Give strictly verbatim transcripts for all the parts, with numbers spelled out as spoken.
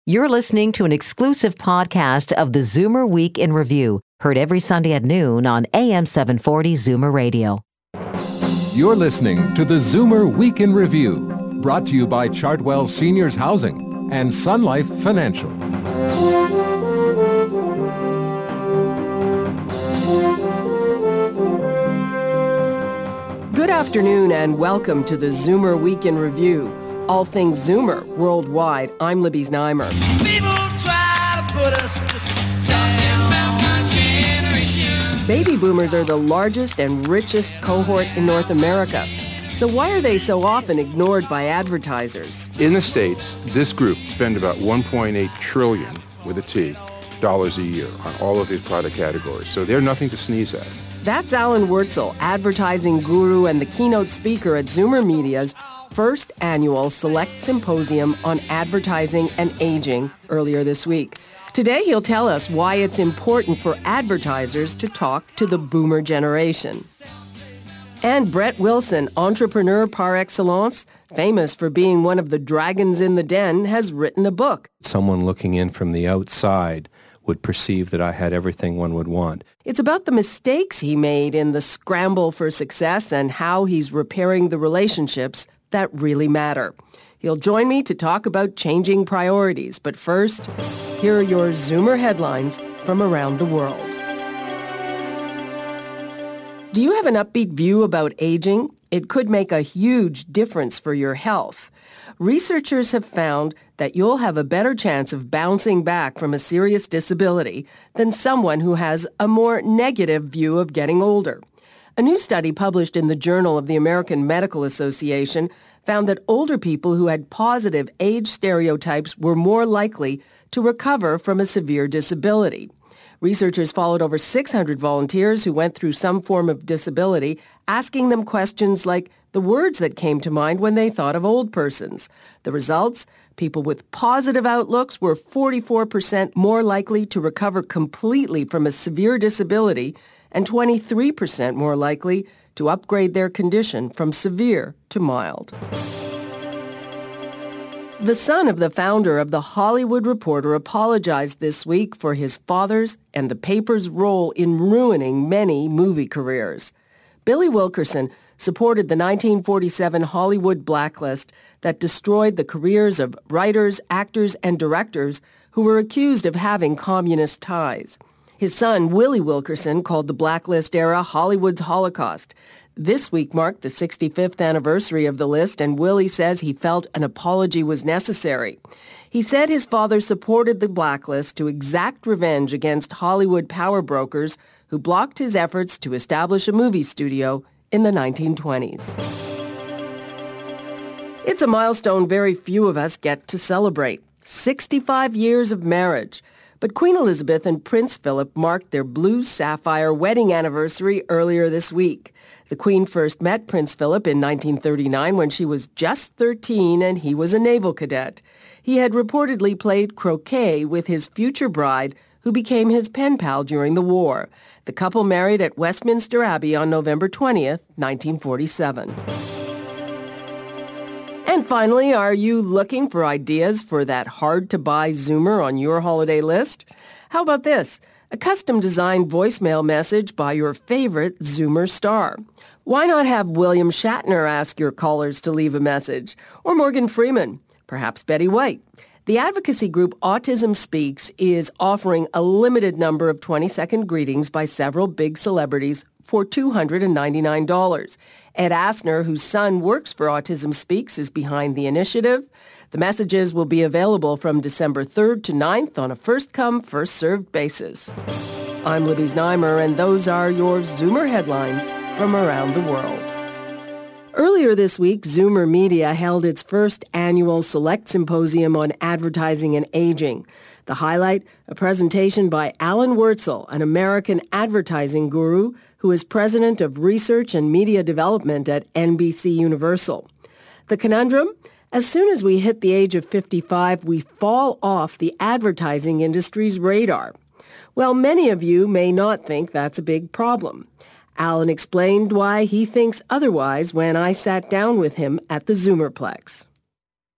You're listening to an exclusive podcast of the Zoomer Week in Review, heard every Sunday at noon on A M seven forty Zoomer Radio. You're listening to the Zoomer Week in Review, brought to you by Chartwell Seniors Housing and Sun Life Financial. Good afternoon and welcome to the Zoomer Week in Review. All things Zoomer worldwide. I'm Libby Znaimer. People try to put us talking about my generation. Baby boomers are the largest and richest cohort in North America. So why are they so often ignored by advertisers? In the States, this group spend about one point eight trillion, with a T, dollars a year on all of these product categories. So they're nothing to sneeze at. That's Alan Wurtzel, advertising guru and the keynote speaker at Zoomer Media's first annual Select Symposium on Advertising and Aging earlier this week. Today he'll tell us why it's important for advertisers to talk to the boomer generation. And Brett Wilson, entrepreneur par excellence, famous for being one of the dragons in the den, has written a book. Someone looking in from the outside would perceive that I had everything one would want. It's about the mistakes he made in the scramble for success and how he's repairing the relationships that really matter. He'll join me to talk about changing priorities. But first, here are your Zoomer headlines from around the world. Do you have an upbeat view about aging? It could make a huge difference for your health. Researchers have found that you'll have a better chance of bouncing back from a serious disability than someone who has a more negative view of getting older. A new study published in the Journal of the American Medical Association found that older people who had positive age stereotypes were more likely to recover from a severe disability. Researchers followed over six hundred volunteers who went through some form of disability, asking them questions like the words that came to mind when they thought of old persons. The results? People with positive outlooks were forty-four percent more likely to recover completely from a severe disability and twenty-three percent more likely to upgrade their condition from severe to mild. The son of the founder of The Hollywood Reporter apologized this week for his father's and the paper's role in ruining many movie careers. Billy Wilkerson supported the nineteen forty-seven Hollywood blacklist that destroyed the careers of writers, actors, and directors who were accused of having communist ties. His son, Willie Wilkerson, called the blacklist era Hollywood's Holocaust. This week marked the sixty-fifth anniversary of the list, and Willie says he felt an apology was necessary. He said his father supported the blacklist to exact revenge against Hollywood power brokers who blocked his efforts to establish a movie studio in the nineteen twenties. It's a milestone very few of us get to celebrate. sixty-five years of marriage. But Queen Elizabeth and Prince Philip marked their blue sapphire wedding anniversary earlier this week. The Queen first met Prince Philip in nineteen thirty-nine when she was just thirteen and he was a naval cadet. He had reportedly played croquet with his future bride, who became his pen pal during the war. The couple married at Westminster Abbey on November twentieth, nineteen forty-seven. And finally, are you looking for ideas for that hard-to-buy Zoomer on your holiday list? How about this? A custom-designed voicemail message by your favorite Zoomer star. Why not have William Shatner ask your callers to leave a message? Or Morgan Freeman? Perhaps Betty White? The advocacy group Autism Speaks is offering a limited number of twenty-second greetings by several big celebrities for two hundred ninety-nine dollars. Ed Asner, whose son works for Autism Speaks, is behind the initiative. The messages will be available from December third to ninth on a first-come, first-served basis. I'm Libby Znaimer, and those are your Zoomer headlines from around the world. Earlier this week, Zoomer Media held its first annual Select Symposium on Advertising and Aging. The highlight, a presentation by Alan Wurtzel, an American advertising guru who is president of research and media development at N B C Universal. The conundrum? As soon as we hit the age of fifty-five, we fall off the advertising industry's radar. Well, many of you may not think that's a big problem. Alan explained why he thinks otherwise when I sat down with him at the Zoomerplex.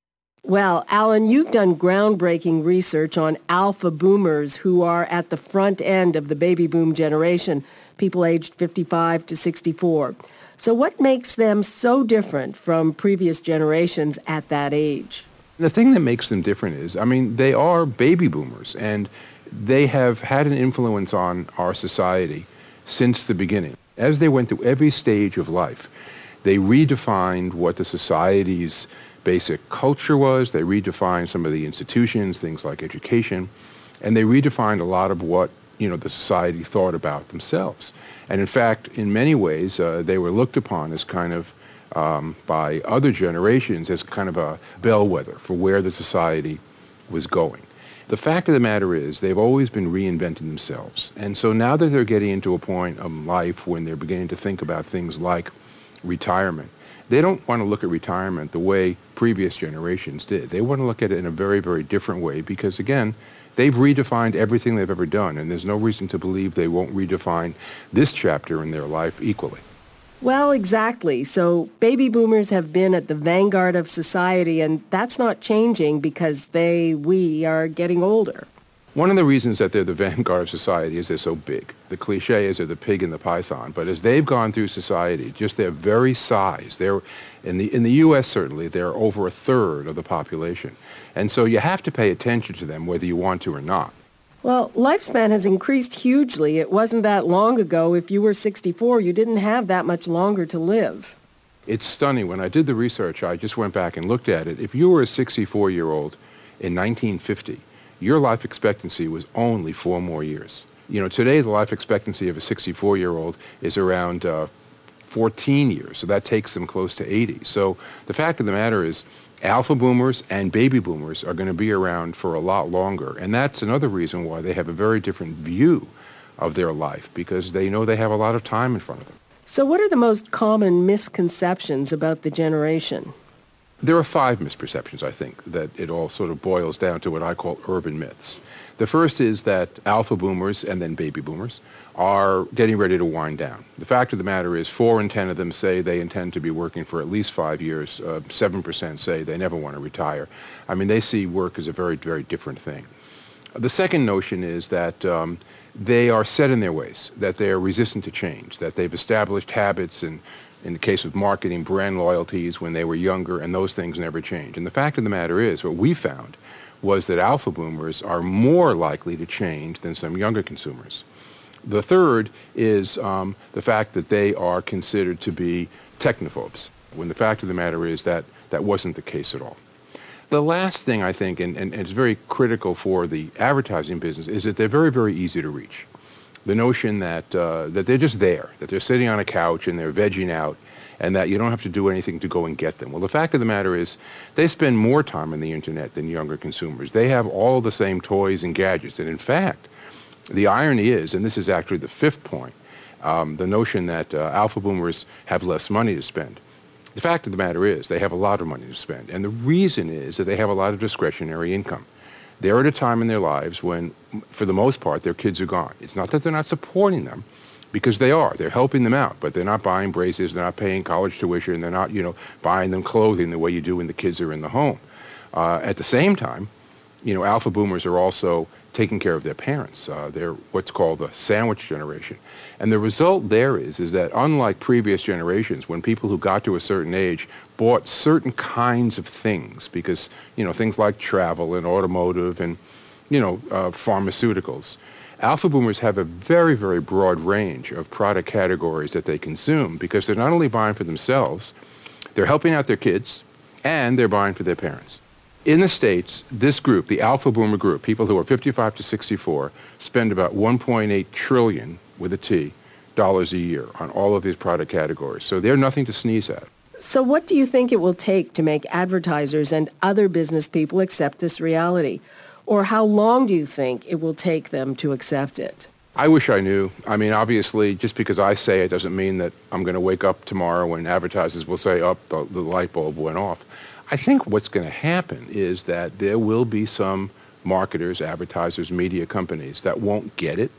Well, Alan, you've done groundbreaking research on alpha boomers who are at the front end of the baby boom generation, people aged fifty-five to sixty-four. So what makes them so different from previous generations at that age? The thing that makes them different is, I mean, they are baby boomers, and they have had an influence on our society since the beginning. As they went through every stage of life, they redefined what the society's basic culture was. They redefined some of the institutions, things like education, and they redefined a lot of what, you know, the society thought about themselves. And in fact, in many ways, uh, they were looked upon as kind of, um, by other generations, as kind of a bellwether for where the society was going. The fact of the matter is they've always been reinventing themselves. And so now that they're getting into a point of life when they're beginning to think about things like retirement, they don't want to look at retirement the way previous generations did. They want to look at it in a very, very different way because, again, they've redefined everything they've ever done, and there's no reason to believe they won't redefine this chapter in their life equally. Well, exactly. So baby boomers have been at the vanguard of society, and that's not changing because they, we, are getting older. One of the reasons that they're the vanguard of society is they're so big. The cliche is they're the pig and the python. But as they've gone through society, just their very size, they're, in the, in the U S certainly, they're over a third of the population. And so you have to pay attention to them whether you want to or not. Well, lifespan has increased hugely. It wasn't that long ago. If you were sixty-four, you didn't have that much longer to live. It's stunning. When I did the research, I just went back and looked at it. If you were a sixty-four-year-old in nineteen fifty, your life expectancy was only four more years. You know, today the life expectancy of a sixty-four-year-old is around uh, fourteen years, so that takes them close to eighty. So the fact of the matter is alpha boomers and baby boomers are going to be around for a lot longer, and that's another reason why they have a very different view of their life, because they know they have a lot of time in front of them. So what are the most common misconceptions about the generation? There are five misperceptions, I think, that it all sort of boils down to what I call urban myths. The first is that alpha boomers and then baby boomers are getting ready to wind down. The fact of the matter is four in ten of them say they intend to be working for at least five years. Uh, seven percent say they never want to retire. I mean, they see work as a very, very different thing. The second notion is that um, they are set in their ways, that they are resistant to change, that they've established habits and, in the case of marketing, brand loyalties when they were younger, and those things never change. And the fact of the matter is, what we found was that alpha boomers are more likely to change than some younger consumers. The third is um, the fact that they are considered to be technophobes, when the fact of the matter is that that wasn't the case at all. The last thing I think, and, and it's very critical for the advertising business, is that they're very, very easy to reach. The notion that, uh, that they're just there, that they're sitting on a couch and they're vegging out, and that you don't have to do anything to go and get them. Well, the fact of the matter is they spend more time on the internet than younger consumers. They have all the same toys and gadgets. And in fact, the irony is, and this is actually the fifth point, um, the notion that uh, alpha boomers have less money to spend. The fact of the matter is they have a lot of money to spend. And the reason is that they have a lot of discretionary income. They're at a time in their lives when, for the most part, their kids are gone. It's not that they're not supporting them, because they are. They're helping them out, but they're not buying braces, they're not paying college tuition, they're not, you know, buying them clothing the way you do when the kids are in the home. Uh, at the same time, you know, alpha boomers are also taking care of their parents. Uh, they're what's called the sandwich generation. And the result there is, is that unlike previous generations, when people who got to a certain age bought certain kinds of things, because, you know, things like travel and automotive and, you know, uh, pharmaceuticals, alpha boomers have a very, very broad range of product categories that they consume because they're not only buying for themselves, they're helping out their kids, and they're buying for their parents. In the States, this group, the alpha boomer group, people who are fifty-five to sixty-four, spend about one point eight trillion, with a T, dollars a year on all of these product categories. So they're nothing to sneeze at. So what do you think it will take to make advertisers and other business people accept this reality? Or how long do you think it will take them to accept it? I wish I knew. I mean, obviously, just because I say it doesn't mean that I'm going to wake up tomorrow when advertisers will say, oh, the, the light bulb went off. I think what's going to happen is that there will be some marketers, advertisers, media companies that won't get it,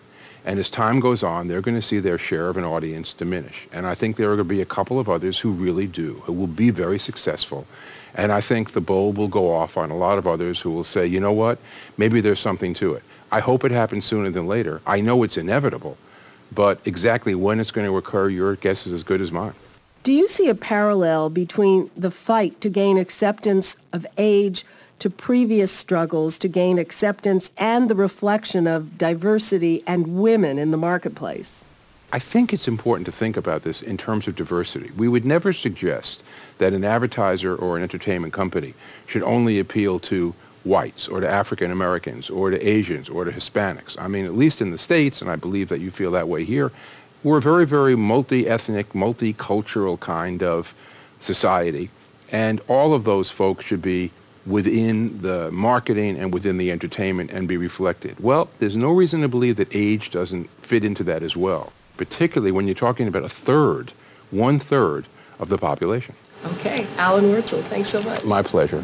And as time goes on, they're going to see their share of an audience diminish. And I think there are going to be a couple of others who really do, who will be very successful. And I think the bulb will go off on a lot of others who will say, you know what, maybe there's something to it. I hope it happens sooner than later. I know it's inevitable, but exactly when it's going to occur, your guess is as good as mine. Do you see a parallel between the fight to gain acceptance of age to previous struggles to gain acceptance and the reflection of diversity and women in the marketplace? I think it's important to think about this in terms of diversity. We would never suggest that an advertiser or an entertainment company should only appeal to whites or to African Americans or to Asians or to Hispanics. I mean, at least in the States, and I believe that you feel that way here, we're a very, very multi-ethnic, multicultural kind of society, and all of those folks should be within the marketing and within the entertainment and be reflected. Well, there's no reason to believe that age doesn't fit into that as well, particularly when you're talking about a third, one-third of the population. Okay, Alan Wurtzel, thanks so much. My pleasure.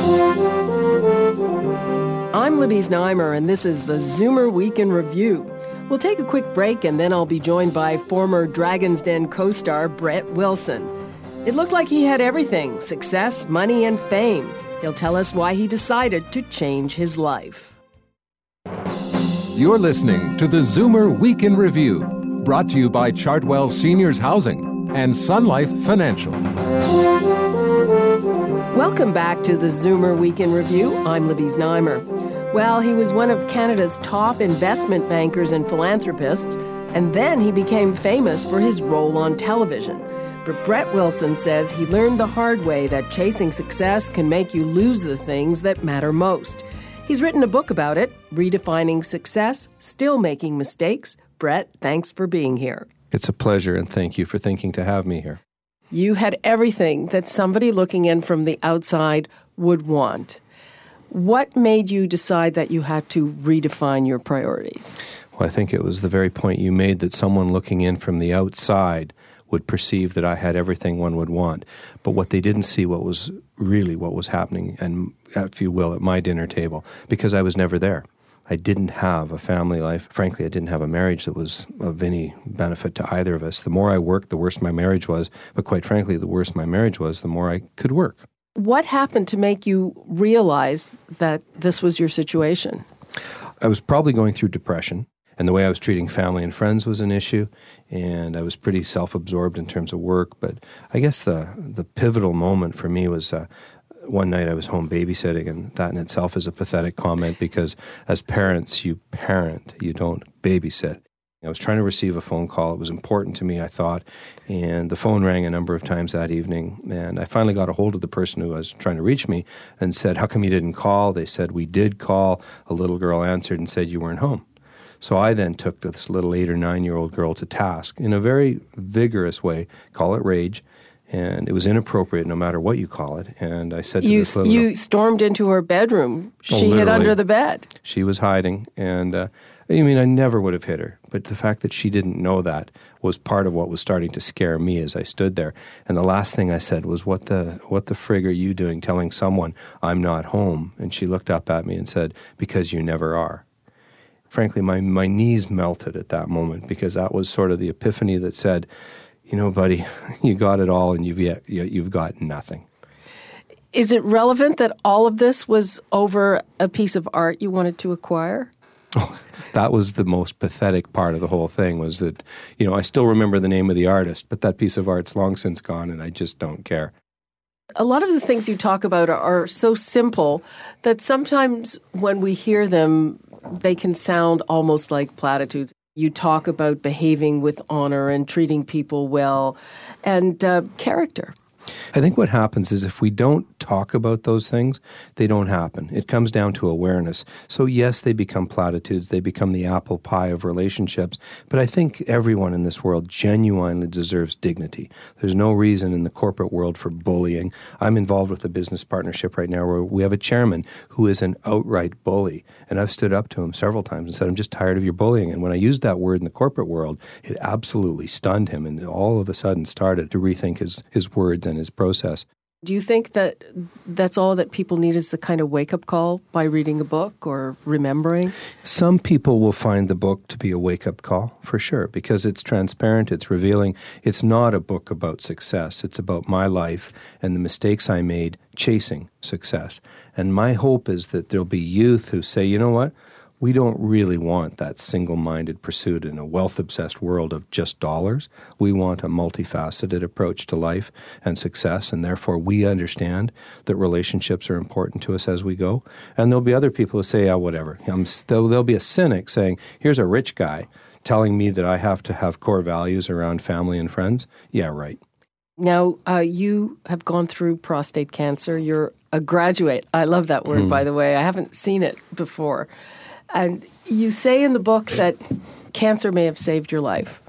I'm Libby Znaimer, and this is the Zoomer Week in Review. We'll take a quick break, and then I'll be joined by former Dragon's Den co-star Brett Wilson. It looked like he had everything, success, money, and fame. He'll tell us why he decided to change his life. You're listening to the Zoomer Week in Review, brought to you by Chartwell Seniors Housing and Sun Life Financial. Welcome back to the Zoomer Week in Review. I'm Libby Znaimer. Well, he was one of Canada's top investment bankers and philanthropists, and then he became famous for his role on television. But Brett Wilson says he learned the hard way that chasing success can make you lose the things that matter most. He's written a book about it, Redefining Success, Still Making Mistakes. Brett, thanks for being here. It's a pleasure, and thank you for thinking to have me here. You had everything that somebody looking in from the outside would want. What made you decide that you had to redefine your priorities? Well, I think it was the very point you made that someone looking in from the outside would perceive that I had everything one would want. But what they didn't see what was really what was happening, and if you will, at my dinner table, because I was never there. I didn't have a family life. Frankly, I didn't have a marriage that was of any benefit to either of us. The more I worked, the worse my marriage was. But quite frankly, the worse my marriage was, the more I could work. What happened to make you realize that this was your situation? I was probably going through depression, and the way I was treating family and friends was an issue, and I was pretty self-absorbed in terms of work. But I guess the the pivotal moment for me was uh, one night I was home babysitting, and that in itself is a pathetic comment because as parents, you parent, you don't babysit. I was trying to receive a phone call. It was important to me, I thought, and the phone rang a number of times that evening, and I finally got a hold of the person who was trying to reach me and said, "How come you didn't call?" They said, "We did call." A little girl answered and said, "You weren't home." So I then took this little eight or nine-year-old girl to task in a very vigorous way, call it rage, and it was inappropriate no matter what you call it. And I said to you, this little You girl, stormed into her bedroom. Oh, She hid literally. under the bed. She was hiding, and uh, I mean, I never would have hit her. But the fact that she didn't know that was part of what was starting to scare me as I stood there. And the last thing I said was, what the what the frig are you doing telling someone I'm not home? And she looked up at me and said, "Because you never are." Frankly, my, my knees melted at that moment because that was sort of the epiphany that said, you know, buddy, you got it all and you've yet, you've got nothing. Is it relevant that all of this was over a piece of art you wanted to acquire? Oh, that was the most pathetic part of the whole thing was that, you know, I still remember the name of the artist, but that piece of art's long since gone and I just don't care. A lot of the things you talk about are, are so simple that sometimes when we hear them, they can sound almost like platitudes. You talk about behaving with honor and treating people well and uh, character. I think what happens is if we don't talk about those things, they don't happen. It comes down to awareness. So yes, they become platitudes. They become the apple pie of relationships. But I think everyone in this world genuinely deserves dignity. There's no reason in the corporate world for bullying. I'm involved with a business partnership right now where we have a chairman who is an outright bully. And I've stood up to him several times and said, "I'm just tired of your bullying." And when I used that word in the corporate world, it absolutely stunned him and all of a sudden started to rethink his, his words and his process. Do you think that that's all that people need is the kind of wake-up call by reading a book or remembering? Some people will find the book to be a wake-up call, for sure, because it's transparent, it's revealing. It's not a book about success. It's about my life and the mistakes I made chasing success. And my hope is that there'll be youth who say, you know what? We don't really want that single-minded pursuit in a wealth-obsessed world of just dollars. We want a multifaceted approach to life and success, and therefore we understand that relationships are important to us as we go. And there'll be other people who say, oh, whatever. I'm still, there'll be a cynic saying, here's a rich guy telling me that I have to have core values around family and friends. Yeah, right. Now, uh, you have gone through prostate cancer. You're a graduate. I love that word, hmm. by the way. I haven't seen it before. And you say in the book that cancer may have saved your life.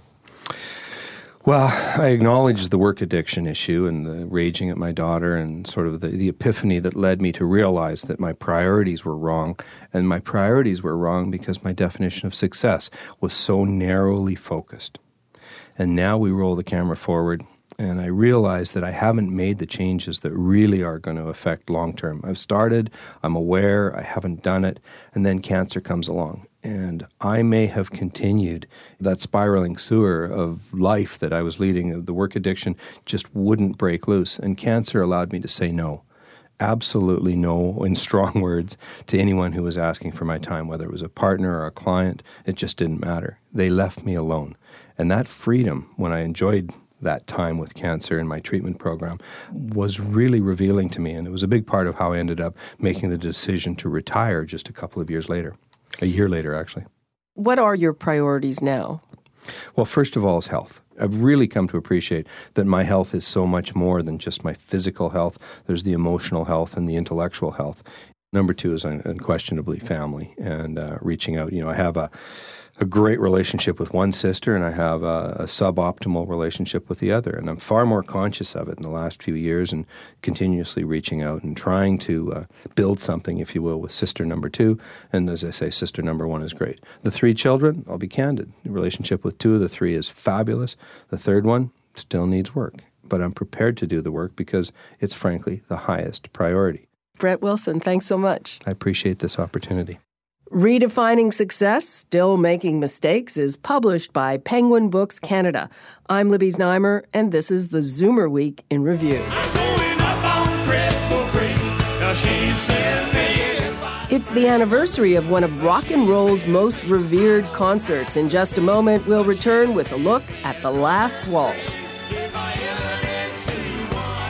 Well, I acknowledge the work addiction issue and the raging at my daughter and sort of the, the epiphany that led me to realize that my priorities were wrong. And my priorities were wrong because my definition of success was so narrowly focused. And now we roll the camera forward, and I realize that I haven't made the changes that really are going to affect long-term. I've started, I'm aware, I haven't done it, and then cancer comes along. And I may have continued that spiraling sewer of life that I was leading. The work addiction just wouldn't break loose, and cancer allowed me to say no. Absolutely no, in strong words, to anyone who was asking for my time, whether it was a partner or a client. It just didn't matter. They left me alone. And that freedom, when I enjoyed that time with cancer in my treatment program, was really revealing to me. And it was a big part of how I ended up making the decision to retire just a couple of years later, a year later, actually. What are your priorities now? Well, first of all is health. I've really come to appreciate that my health is so much more than just my physical health. There's the emotional health and the intellectual health. Number two is unquestionably family and uh, reaching out. You know, I have a a great relationship with one sister, and I have a, a suboptimal relationship with the other. And I'm far more conscious of it in the last few years and continuously reaching out and trying to uh, build something, if you will, with sister number two. And as I say, sister number one is great. The three children, I'll be candid. The relationship with two of the three is fabulous. The third one still needs work. But I'm prepared to do the work because it's frankly the highest priority. Brett Wilson, thanks so much. I appreciate this opportunity. Redefining Success, Still Making Mistakes is published by Penguin Books Canada. I'm Libby Znaimer, and this is the Zoomer Week in Review. I'm going up on Cripple Creek. Now she sends me. It's the anniversary of one of rock and roll's most revered concerts. In just a moment, we'll return with a look at The Last Waltz. If I ever did see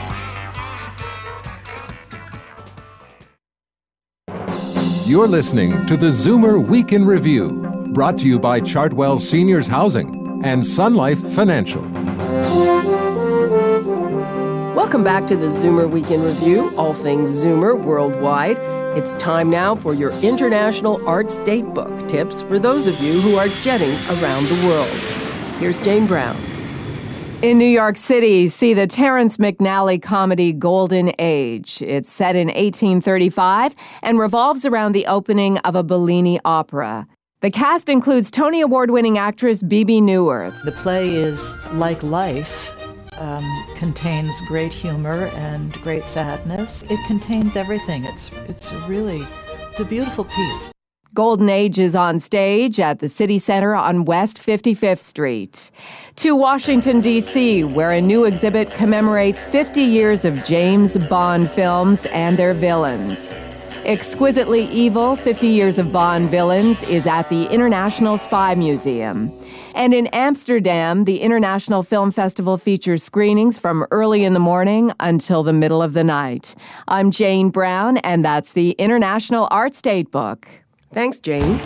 one. You're listening to the Zoomer Week in Review, brought to you by Chartwell Seniors Housing and Sun Life Financial. Welcome back to the Zoomer Week in Review, all things Zoomer worldwide. It's time now for your International Arts Datebook tips for those of you who are jetting around the world. Here's Jane Brown. In New York City, see the Terrence McNally comedy Golden Age. It's set in eighteen thirty-five and revolves around the opening of a Bellini opera. The cast includes Tony Award-winning actress Bebe Neuwirth. The play is like life, um, contains great humor and great sadness. It contains everything. It's it's really, it's a beautiful piece. Golden Age is on stage at the City Center on West fifty-fifth Street. To Washington, D C, where a new exhibit commemorates fifty years of James Bond films and their villains. Exquisitely Evil, fifty Years of Bond Villains is at the International Spy Museum. And in Amsterdam, the International Film Festival features screenings from early in the morning until the middle of the night. I'm Jane Brown, and that's the International Arts Datebook. Thanks, Jane.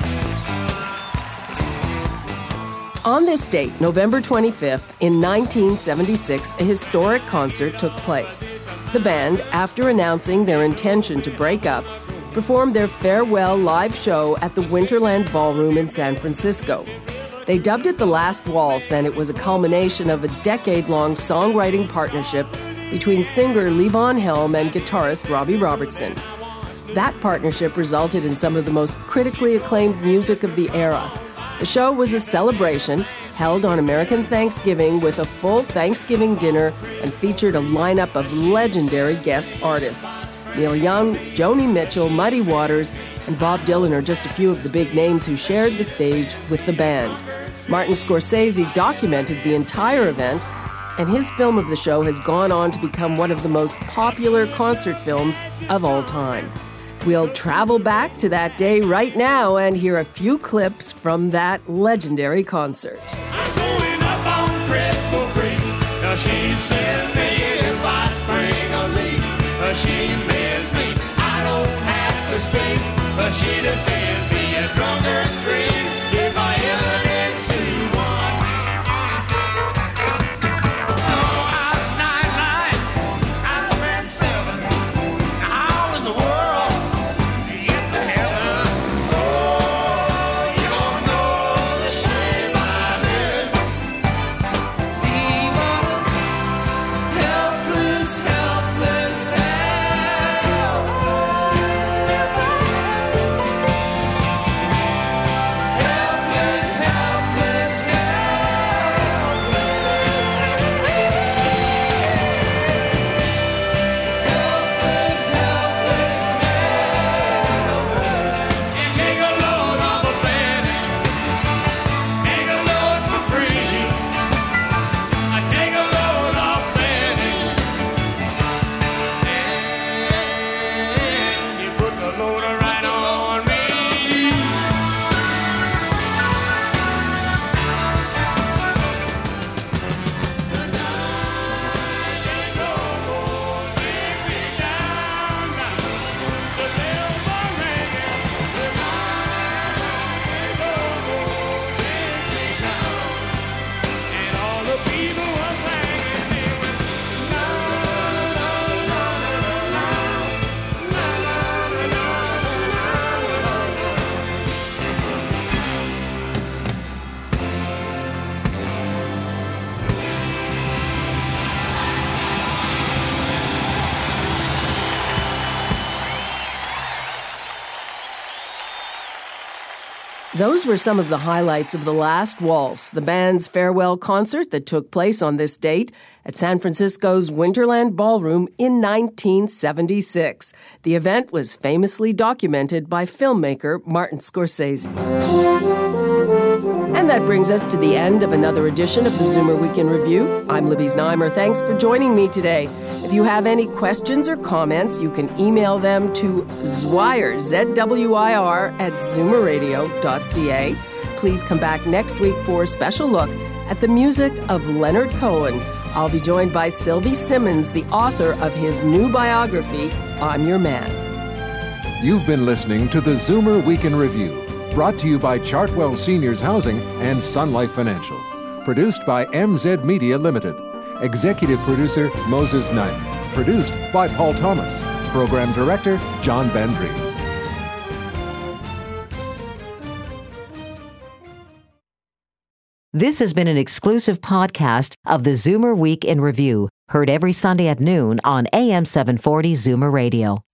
On this date, November twenty-fifth, in nineteen seventy-six, a historic concert took place. The band, after announcing their intention to break up, performed their farewell live show at the Winterland Ballroom in San Francisco. They dubbed it The Last Waltz, and it was a culmination of a decade-long songwriting partnership between singer Levon Helm and guitarist Robbie Robertson. That partnership resulted in some of the most critically acclaimed music of the era. The show was a celebration, held on American Thanksgiving with a full Thanksgiving dinner and featured a lineup of legendary guest artists. Neil Young, Joni Mitchell, Muddy Waters, and Bob Dylan are just a few of the big names who shared the stage with the band. Martin Scorsese documented the entire event, and his film of the show has gone on to become one of the most popular concert films of all time. We'll travel back to that day right now and hear a few clips from that legendary concert. I'm going up on Cripple Creek. Now she says me if I spring a leak. Uh, she mends me. I don't have to speak. Uh, she defends me a drunkard's dream. If I ever did see one. Oh, out of nine night, I spent seven. How in the world to get to heaven? Oh, you don't know the shame I'm in. Evil, helpless, helpless, helpless. Those were some of the highlights of The Last Waltz, the band's farewell concert that took place on this date at San Francisco's Winterland Ballroom in nineteen seventy-six. The event was famously documented by filmmaker Martin Scorsese. And that brings us to the end of another edition of the Zoomer Week in Review. I'm Libby Znaimer. Thanks for joining me today. If you have any questions or comments, you can email them to Zwire, Z W I R, at zoomer radio dot c a. Please come back next week for a special look at the music of Leonard Cohen. I'll be joined by Sylvie Simmons, the author of his new biography, I'm Your Man. You've been listening to the Zoomer Week in Review, brought to you by Chartwell Seniors Housing and Sun Life Financial. Produced by M Z Media Limited. Executive producer Moses Knight. Produced by Paul Thomas. Program director John Van Dreen. This has been an exclusive podcast of the Zoomer Week in Review, heard every Sunday at noon on A M seven forty Zoomer Radio.